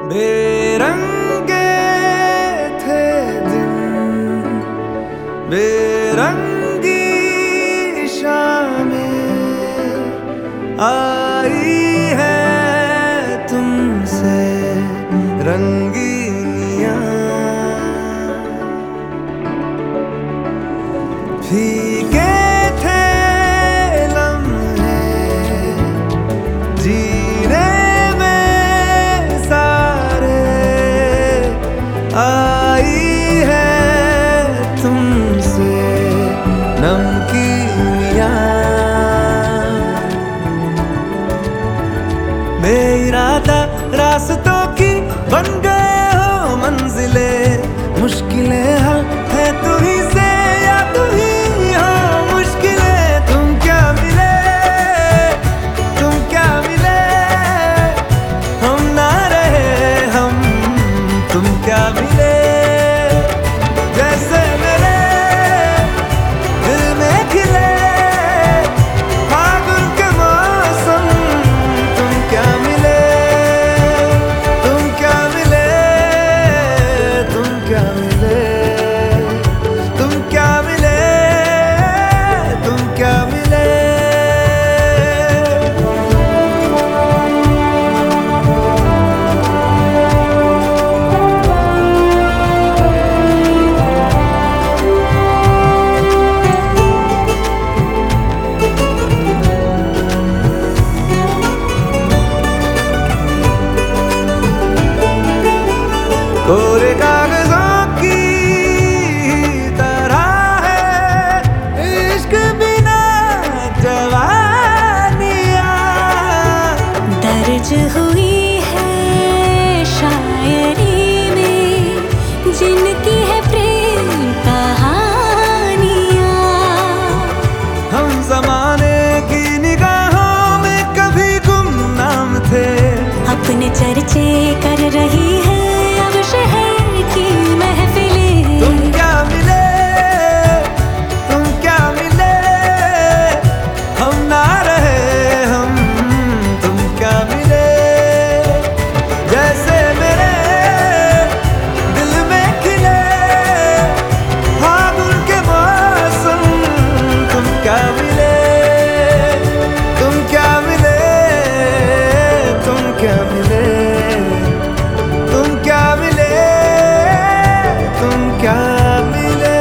बेरंगे थे दिन, बेरंगी शामें आई है तुमसे रंगीनियां। फीके थे लम्हे जीने में सारे, आई है तुमसे नमकीनियां। बेइरादा रास्तों की बन गए हो मंजिले, मुश्किलें हल है तू ही से या तू ही हो मुश्किलें। तुम क्या मिले, तुम क्या मिले, हम ना रहे हम, तुम क्या मिले। जैसे मेरे दिल में खिले फागुन के मौसम, तुम क्या मिले, तुम क्या मिले, तुम क्या मिले, तुम क्या मिले, तुम क्या मिले। कोरे कागजों की तरह है इश्क बिना जवानियां, दर्ज हुई है शायरी में जिनकी है प्रेम कहानियां। हम जमाने की निगाहों में कभी गुमनाम थे, अपने चर्चे कर रही है अब शहर की महफिलें। तुम क्या मिले, तुम क्या मिले, हम ना रहे हम, तुम क्या मिले। जैसे मेरे दिल में खिले फागुन के मौसम, तुम क्या मिले, तुम क्या मिले, तुम क्या मिले, तुम क्या मिले, तुम क्या मिले।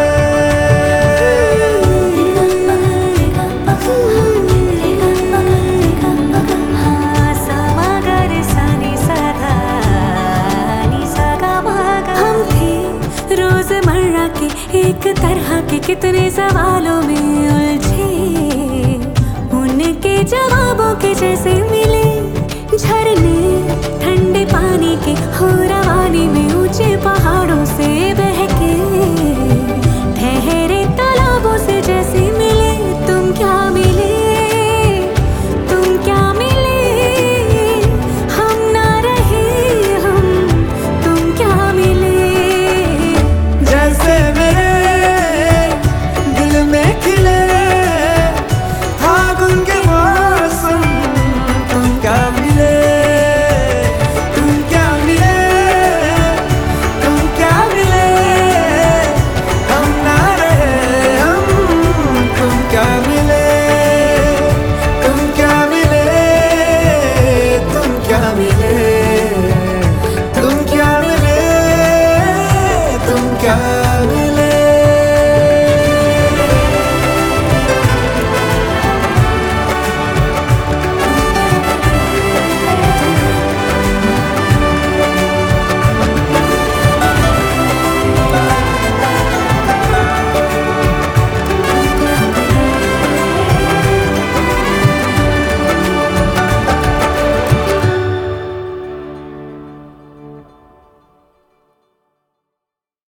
हम थे रोजमर्रा के एक तरह के कितने सवालों में उलझे, उनके जवाबों के जैसे मिले झरने ठंडे पानी के हो रवानी में ऊंचे पहाड़ों से बहके।